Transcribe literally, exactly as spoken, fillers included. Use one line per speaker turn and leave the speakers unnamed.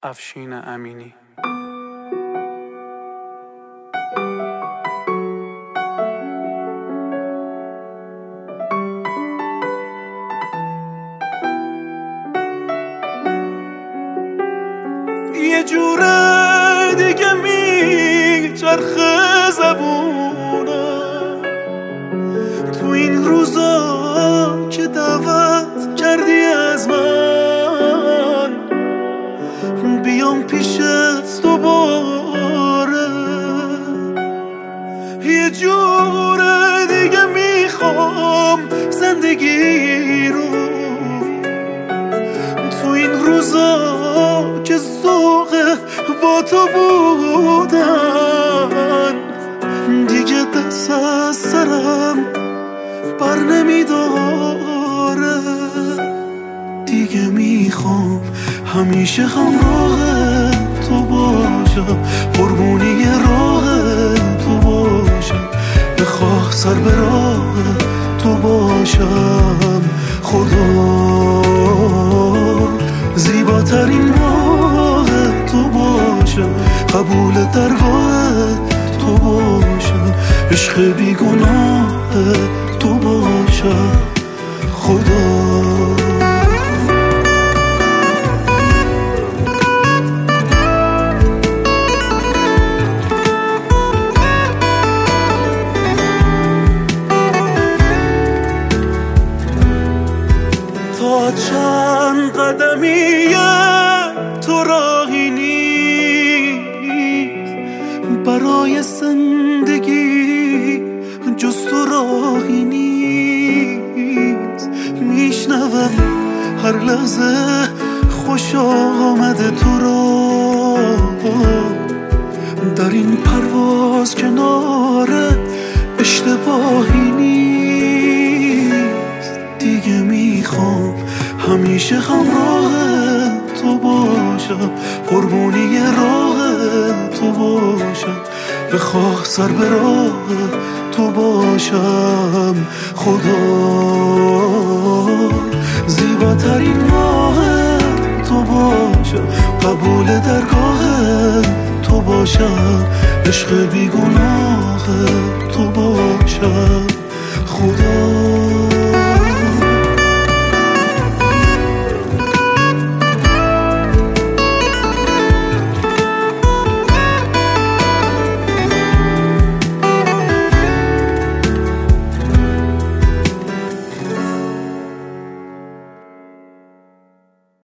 افشین امینی.
یه جوره دیگه میچرخه زبونم تو این روزا که دعوت کردی از من بیام پیشت دوباره. یه جوره دیگه میخوام زندگی رو تو این روزا که ذوق با تو بودن دیگه دست از سرم بر نمیداره. دیگه میخوام همیشه همراه تو باشم، قربونی راه تو باشم، بخواه سر به راه تو باشم. خدا زیباترین راه تو باشم، قبول درگاه تو باشم، عشق بیگناه تو باشم. خدا تا چند قدمیه تو راهی نیست برای زندگی جز تو راهی نیست. میشنوم هر لحظه خوش آمده تو را در این پرواز کنار اشتباهی نیست. دیگه میخوام همیشه همراه تو باشم، قربونی راه تو باشم، بخواه سر به راه تو باشم. خدا زیباترین راه تو باشم، قبول درگاه تو باشم، عشق بیگناه تو باشم. خدا